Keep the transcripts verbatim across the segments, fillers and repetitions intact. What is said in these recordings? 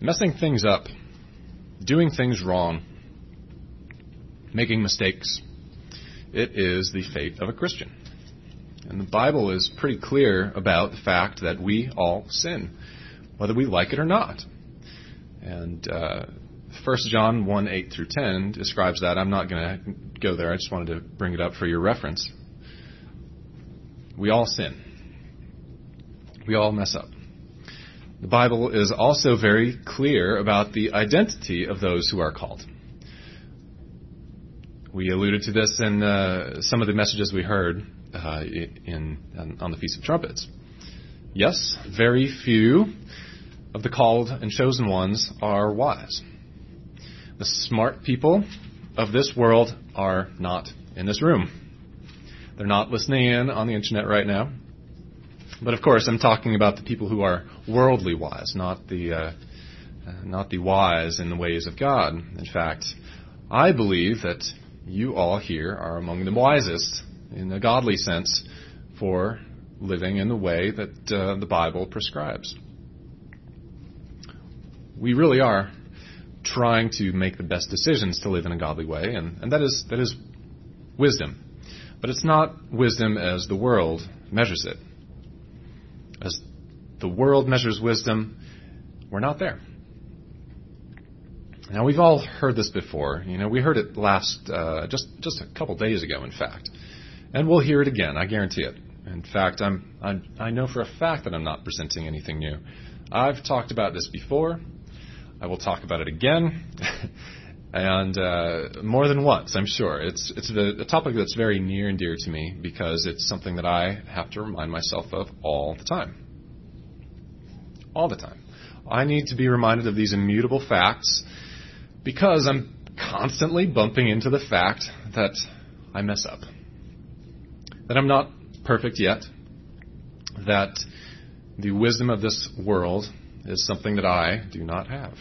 Messing things up, doing things wrong, making mistakes, it is the fate of a Christian. And the Bible is pretty clear about the fact that we all sin, whether we like it or not. And uh, First John one, eight through ten describes that. I'm not going to go there. I just wanted to bring it up for your reference. We all sin. We all mess up. The Bible is also very clear about the identity of those who are called. We alluded to this in uh, some of the messages we heard uh, in, in on the Feast of Trumpets. Yes, very few of the called and chosen ones are wise. The smart people of this world are not in this room. They're not listening in on the internet right now. But of course, I'm talking about the people who are worldly wise, not the uh, not the wise in the ways of God. In fact, I believe that you all here are among the wisest in a godly sense for living in the way that uh, the Bible prescribes. We really are trying to make the best decisions to live in a godly way, and, and that is that is wisdom. But it's not wisdom as the world measures it. As the world measures wisdom, we're not there. Now, we've all heard this before. You know, we heard it last, uh, just just a couple days ago, in fact. And we'll hear it again, I guarantee it. In fact, I'm, I'm I know for a fact that I'm not presenting anything new. I've talked about this before. I will talk about it again, and uh, more than once, I'm sure. It's it's a, a topic that's very near and dear to me because it's something that I have to remind myself of all the time. All the time. I need to be reminded of these immutable facts because I'm constantly bumping into the fact that I mess up, that I'm not perfect yet, that the wisdom of this world is something that I do not have.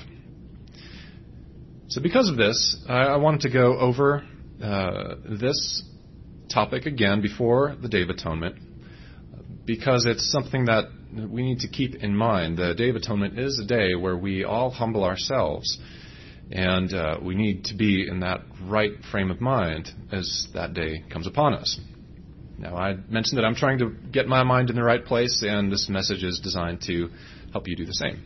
So because of this, I, I wanted to go over uh, this topic again before the Day of Atonement, because it's something that we need to keep in mind. The Day of Atonement is a day where we all humble ourselves, and uh, we need to be in that right frame of mind as that day comes upon us. Now, I mentioned that I'm trying to get my mind in the right place, and this message is designed to help you do the same.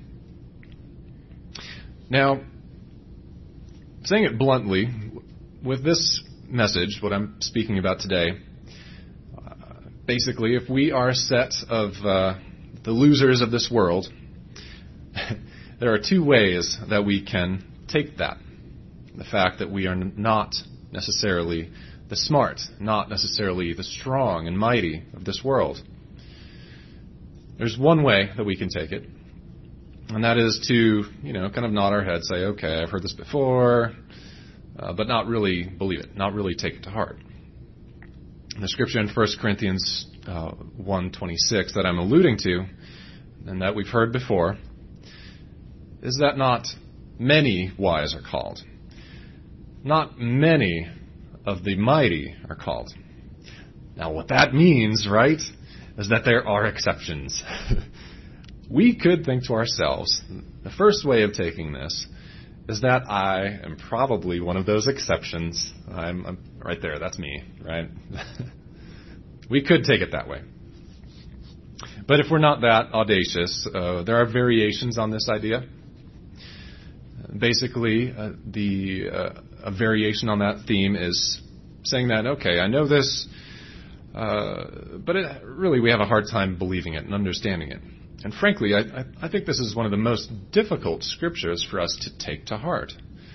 Now, saying it bluntly, with this message, what I'm speaking about today, uh, basically, if we are a set of uh, the losers of this world, there are two ways that we can take that. The fact that we are not necessarily the smart, not necessarily the strong and mighty of this world. There's one way that we can take it, and that is to, you know, kind of nod our head, say, okay, I've heard this before, uh, but not really believe it, not really take it to heart. The scripture in First Corinthians uh, one twenty-six that I'm alluding to, and that we've heard before, is that not many wise are called. Not many of the mighty are called. Now, what that means, right, is that there are exceptions. We could think to ourselves, the first way of taking this is that I am probably one of those exceptions. I'm, I'm right there, that's me, right? We could take it that way. But if we're not that audacious, uh, there are variations on this idea. Basically, uh, the uh, a variation on that theme is saying that, okay, I know this, uh, but it, really we have a hard time believing it and understanding it. And frankly, I, I, I think this is one of the most difficult scriptures for us to take to heart.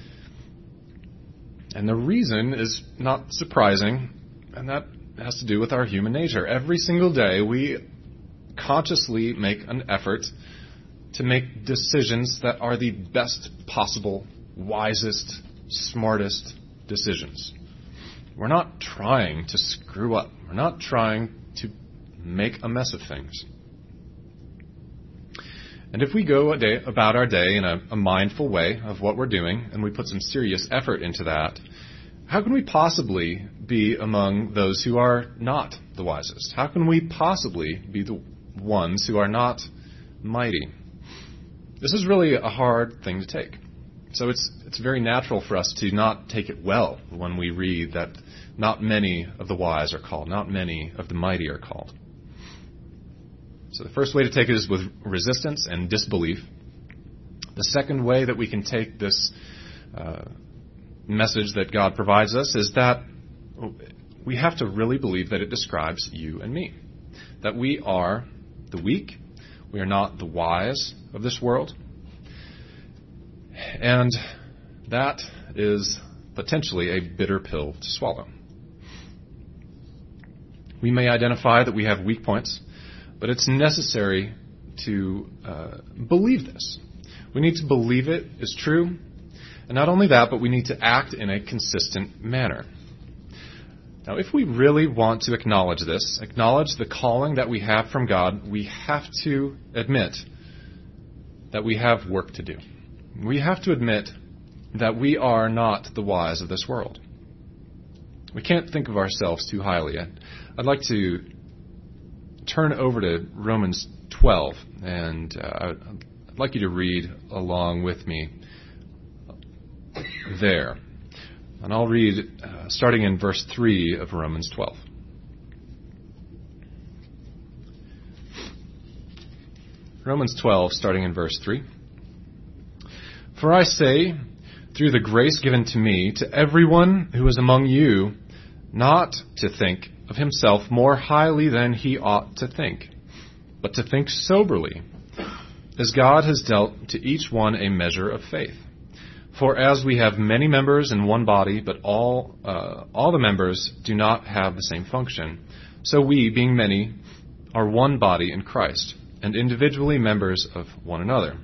And the reason is not surprising, and that has to do with our human nature. Every single day we consciously make an effort to make decisions that are the best possible, wisest, smartest decisions. We're not trying to screw up. We're not trying to make a mess of things. And if we go a day, about our day in a, a mindful way of what we're doing, and we put some serious effort into that, how can we possibly be among those who are not the wisest? How can we possibly be the ones who are not mighty? This is really a hard thing to take. So it's it's very natural for us to not take it well when we read that not many of the wise are called, not many of the mighty are called. So the first way to take it is with resistance and disbelief. The second way that we can take this uh, message that God provides us is that we have to really believe that it describes you and me. That we are the weak, we are not the wise of this world. And that is potentially a bitter pill to swallow. We may identify that we have weak points, but it's necessary to uh, believe this. We need to believe it is true. And not only that, but we need to act in a consistent manner. Now, if we really want to acknowledge this, acknowledge the calling that we have from God, we have to admit that we have work to do. We have to admit that we are not the wise of this world. We can't think of ourselves too highly. I'd like to turn over to Romans twelve, and uh, I'd like you to read along with me there. And I'll read uh, starting in verse three of Romans twelve. Romans twelve, starting in verse three. For I say, through the grace given to me, to everyone who is among you, not to think of himself more highly than he ought to think, but to think soberly, as God has dealt to each one a measure of faith. For as we have many members in one body, but all uh, all the members do not have the same function, so we, being many, are one body in Christ, and individually members of one another.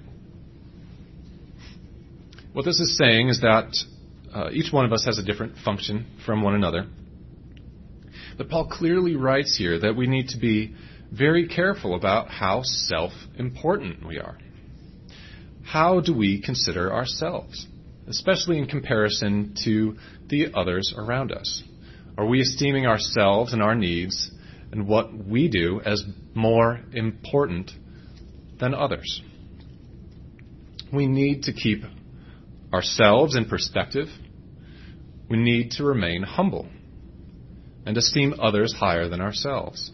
What this is saying is that uh, each one of us has a different function from one another. But Paul clearly writes here that we need to be very careful about how self-important we are. How do we consider ourselves, especially in comparison to the others around us? Are we esteeming ourselves and our needs and what we do as more important than others? We need to keep ourselves in perspective. We need to remain humble and esteem others higher than ourselves.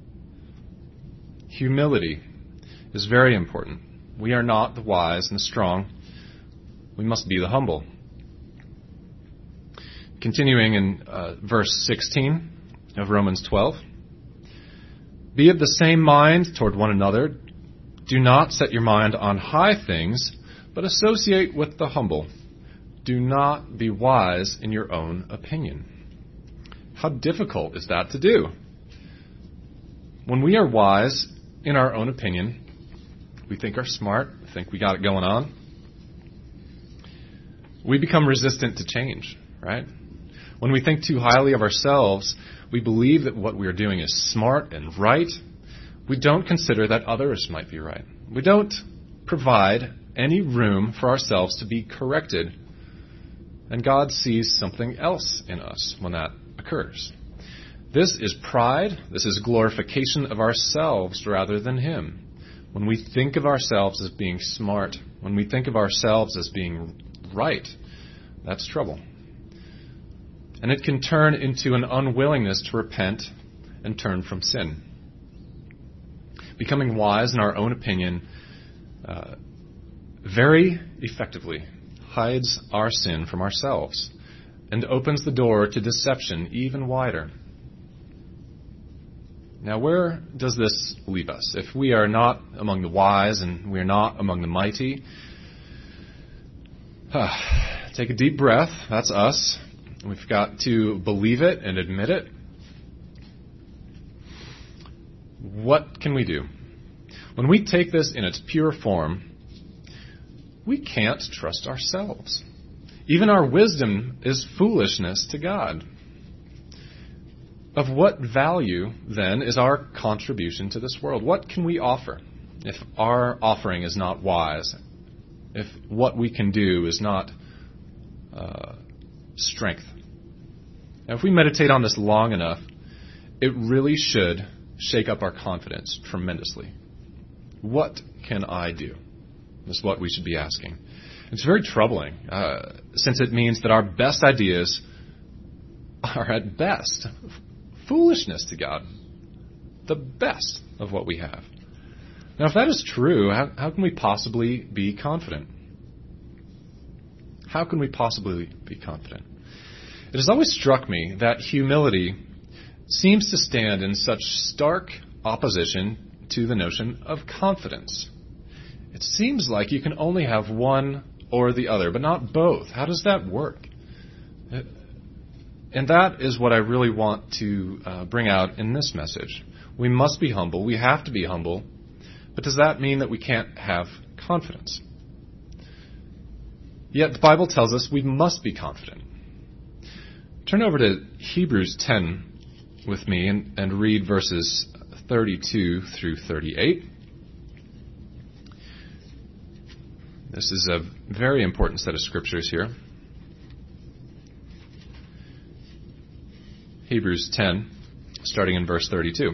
Humility is very important. We are not the wise and the strong. We must be the humble. Continuing in uh, verse sixteen of Romans twelve. Be of the same mind toward one another. Do not set your mind on high things, but associate with the humble. Do not be wise in your own opinion. How difficult is that to do? When we are wise in our own opinion, we think are smart, think we got it going on, we become resistant to change, right? When we think too highly of ourselves, we believe that what we are doing is smart and right. We don't consider that others might be right. We don't provide any room for ourselves to be corrected. And God sees something else in us when that occurs. This is pride. This is glorification of ourselves rather than Him. When we think of ourselves as being smart, when we think of ourselves as being right, that's trouble. And it can turn into an unwillingness to repent and turn from sin. Becoming wise in our own opinion uh, very effectively hides our sin from ourselves and opens the door to deception even wider. Now, where does this leave us? If we are not among the wise and we are not among the mighty, uh, take a deep breath. That's us. We've got to believe it and admit it. What can we do? When we take this in its pure form, we can't trust ourselves. Even our wisdom is foolishness to God. Of what value, then, is our contribution to this world? What can we offer if our offering is not wise? If what we can do is not uh, strength? Now, if we meditate on this long enough, it really should shake up our confidence tremendously. What can I do? is what we should be asking. It's very troubling, uh, since it means that our best ideas are at best foolishness to God. The best of what we have. Now, if that is true, how, how can we possibly be confident? How can we possibly be confident? It has always struck me that humility seems to stand in such stark opposition to the notion of confidence. It seems like you can only have one or the other, but not both. How does that work? And that is what I really want to uh, bring out in this message. We must be humble. We have to be humble. But does that mean that we can't have confidence? Yet the Bible tells us we must be confident. Turn over to Hebrews ten with me and, and read verses thirty-two through thirty-eight. This is a very important set of scriptures here. Hebrews ten, starting in verse thirty-two.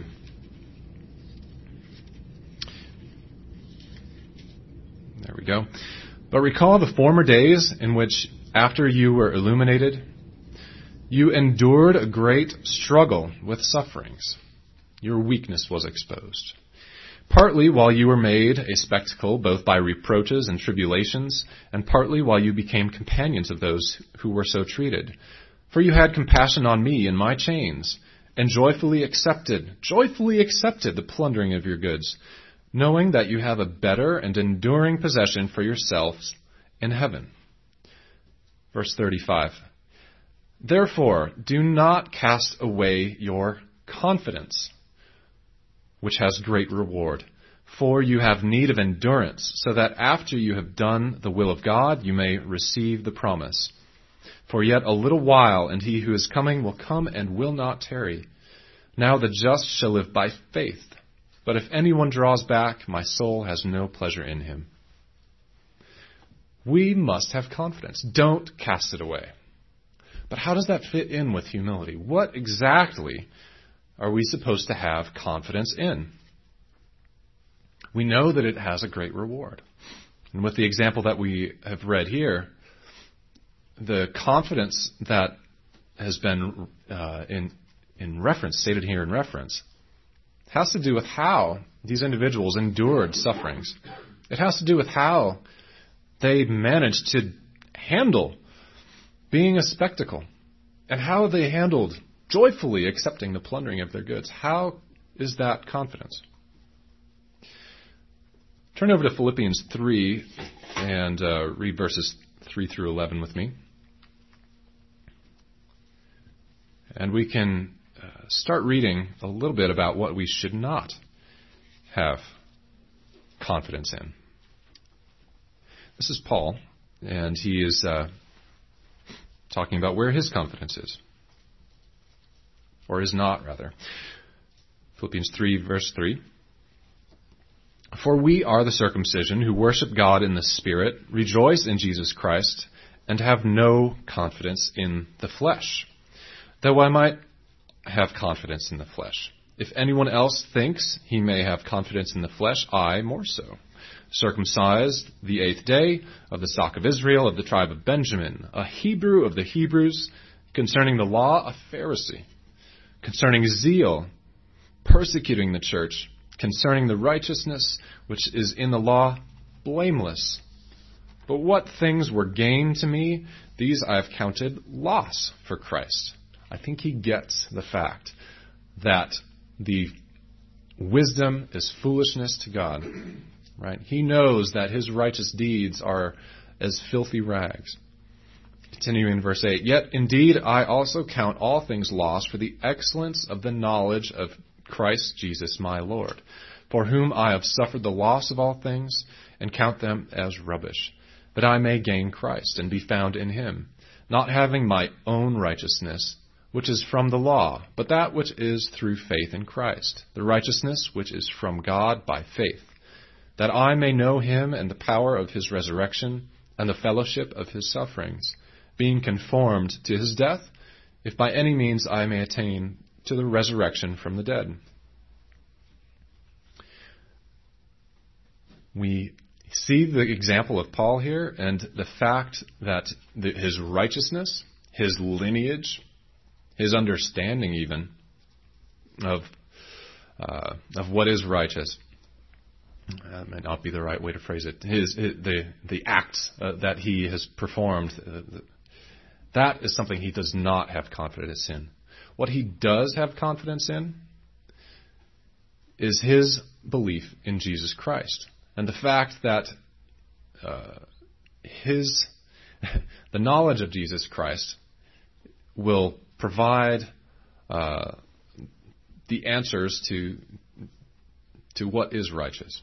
There we go. But recall the former days in which, after you were illuminated, you endured a great struggle with sufferings. Your weakness was exposed. Partly while you were made a spectacle, both by reproaches and tribulations, and partly while you became companions of those who were so treated. For you had compassion on me in my chains, and joyfully accepted, joyfully accepted the plundering of your goods, knowing that you have a better and enduring possession for yourselves in heaven. Verse thirty-five. Therefore, do not cast away your confidence, which has great reward. For you have need of endurance, so that after you have done the will of God, you may receive the promise. For yet a little while, and he who is coming will come and will not tarry. Now the just shall live by faith. But if anyone draws back, my soul has no pleasure in him. We must have confidence. Don't cast it away. But how does that fit in with humility? What exactly are we supposed to have confidence in? We know that it has a great reward. And with the example that we have read here, the confidence that has been uh, in in reference, stated here in reference, has to do with how these individuals endured sufferings. It has to do with how they managed to handle being a spectacle, and how they handled joyfully accepting the plundering of their goods. How is that confidence? Turn over to Philippians three and uh, read verses three through eleven with me. And we can uh, start reading a little bit about what we should not have confidence in. This is Paul, and he is uh, talking about where his confidence is. Or is not, rather. Philippians three, verse three. For we are the circumcision who worship God in the Spirit, rejoice in Jesus Christ, and have no confidence in the flesh. Though I might have confidence in the flesh. If anyone else thinks he may have confidence in the flesh, I more so. Circumcised the eighth day, of the stock of Israel, of the tribe of Benjamin, a Hebrew of the Hebrews, concerning the law, a Pharisee, concerning zeal, persecuting the church, concerning the righteousness which is in the law, blameless. But what things were gain to me, these I have counted loss for Christ. I think he gets the fact that the wisdom is foolishness to God. Right? He knows that his righteous deeds are as filthy rags. Continuing in verse eight, yet indeed I also count all things lost for the excellence of the knowledge of Christ Jesus my Lord, for whom I have suffered the loss of all things, and count them as rubbish, that I may gain Christ and be found in him, not having my own righteousness, which is from the law, but that which is through faith in Christ, the righteousness which is from God by faith, that I may know him and the power of his resurrection and the fellowship of his sufferings, being conformed to his death, if by any means I may attain to the resurrection from the dead. We see the example of Paul here and the fact that the, his righteousness, his lineage, his understanding even of uh, of what is righteous. That might not be the right way to phrase it. His, his the the acts uh, that he has performed, uh, that is something he does not have confidence in. What he does have confidence in is his belief in Jesus Christ, and the fact that uh, his the knowledge of Jesus Christ will provide uh, the answers to to what is righteous.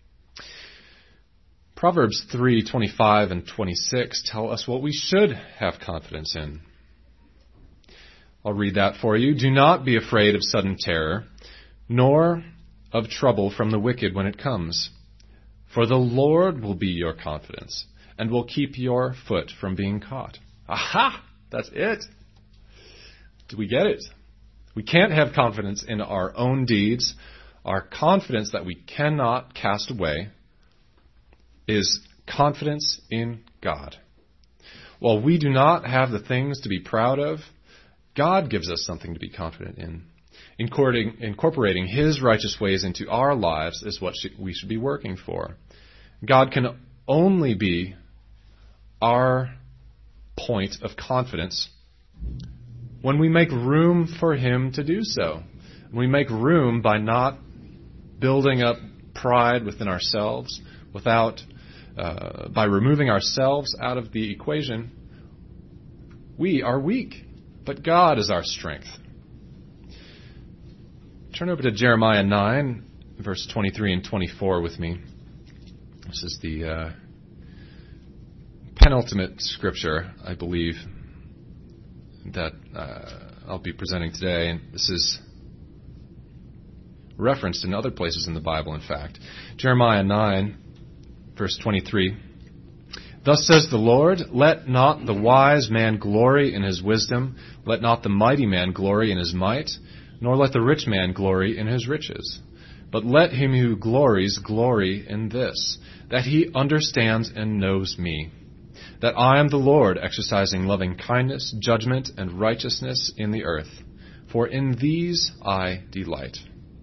Proverbs three twenty-five and twenty-six tell us what we should have confidence in. I'll read that for you. Do not be afraid of sudden terror, nor of trouble from the wicked when it comes. For the Lord will be your confidence, and will keep your foot from being caught. Aha! That's it. Do we get it? We can't have confidence in our own deeds. Our confidence that we cannot cast away is confidence in God. While we do not have the things to be proud of, God gives us something to be confident in. Incorporating, incorporating His righteous ways into our lives is what should, we should be working for. God can only be our point of confidence when we make room for Him to do so. We make room by not building up pride within ourselves, without uh, by removing ourselves out of the equation. We are weak, but God is our strength. Turn over to Jeremiah nine, verse twenty-three and twenty-four with me. This is the uh, penultimate scripture, I believe, that uh, I'll be presenting today. And this is referenced in other places in the Bible, in fact. Jeremiah nine, verse twenty-three. Thus says the Lord, let not the wise man glory in his wisdom, let not the mighty man glory in his might, nor let the rich man glory in his riches. But let him who glories glory in this, that he understands and knows me, that I am the Lord, exercising loving kindness, judgment, and righteousness in the earth. For in these I delight.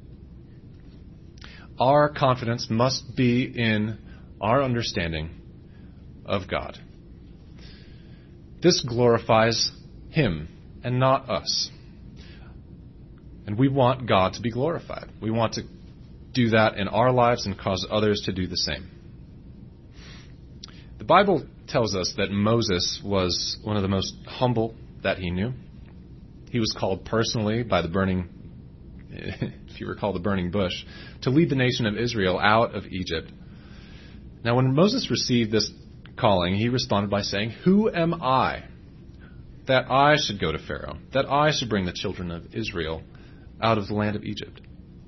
Our confidence must be in our understanding of God. This glorifies Him and not us. And we want God to be glorified. We want to do that in our lives and cause others to do the same. The Bible tells us that Moses was one of the most humble that he knew. He was called personally by the burning, if you recall the burning bush, to lead the nation of Israel out of Egypt. Now, when Moses received this calling, he responded by saying, "Who am I that I should go to Pharaoh, that I should bring the children of Israel out of the land of Egypt?"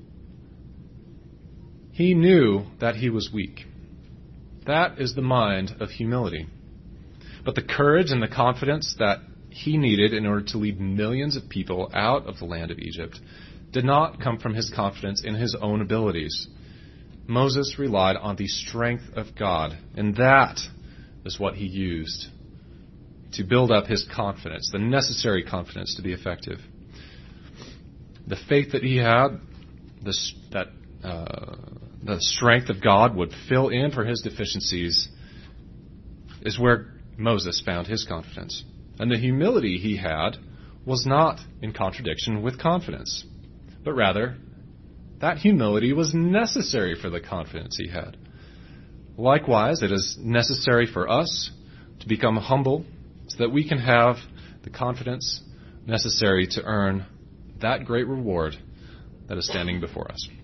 He knew that he was weak. That is the mind of humility. But the courage and the confidence that he needed in order to lead millions of people out of the land of Egypt did not come from his confidence in his own abilities. Moses relied on the strength of God, and that is what he used to build up his confidence, the necessary confidence to be effective. The faith that he had, the, that uh, the strength of God would fill in for his deficiencies, is where Moses found his confidence. And the humility he had was not in contradiction with confidence, but rather that humility was necessary for the confidence he had. Likewise, it is necessary for us to become humble so that we can have the confidence necessary to earn that great reward that is standing before us.